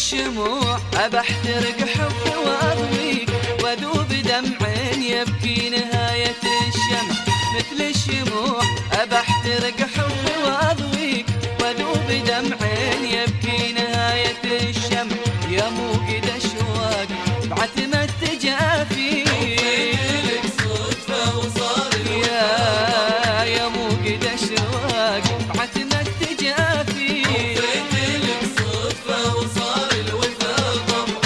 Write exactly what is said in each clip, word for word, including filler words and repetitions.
الشموع أبحترق حبي وأضويك وأذوب دمع يبكي نهاية الشمع. مثل الشموع أبحترق حبي وأضويك وأذوب دمع يبكي نهاية الشمع. يا موقد أشواق بعتمة التجافي صدفة وصار يا يا موقد أشواق بعتمة التجافي لك صدفة وصار الوفا طبع.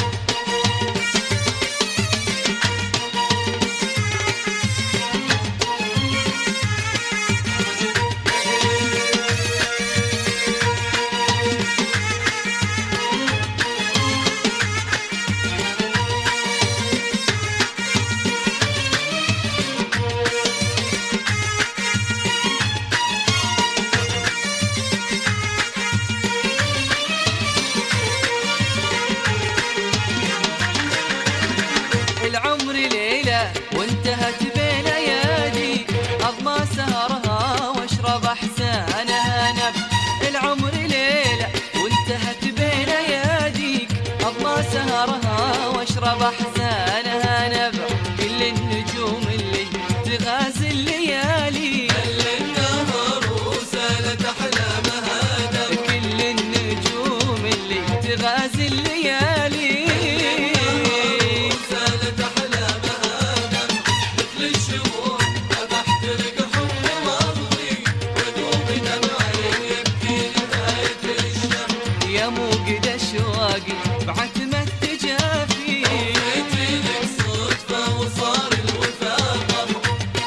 العمر ليلة وانتهت بين ايادي اضمى سهرها واشرب احزانها نب. العمر ليلة وانتهت بين اياديك اضمى سهرها واشرب احزانها نبع. كل النجوم اللي تغازي الليالي هل النهر وسالت احلامها دم. كل النجوم اللي تغازي الليالي سالت احلامها دم. مثل الشموع ابحترق حبي واضويك وذوب دمعي يبكي نهاية الشمع. يا موقد اشواقي بعتمة التجافي لك صدفة وصار الوفا طبع.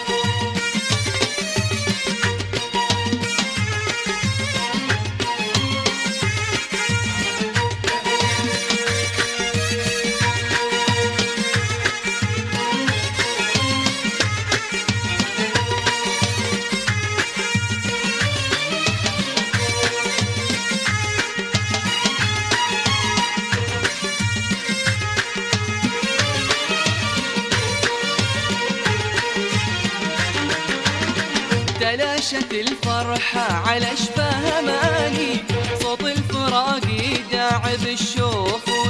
تلاشت الفرحة على شفاه أماني صوت الفراق يداعب الشوق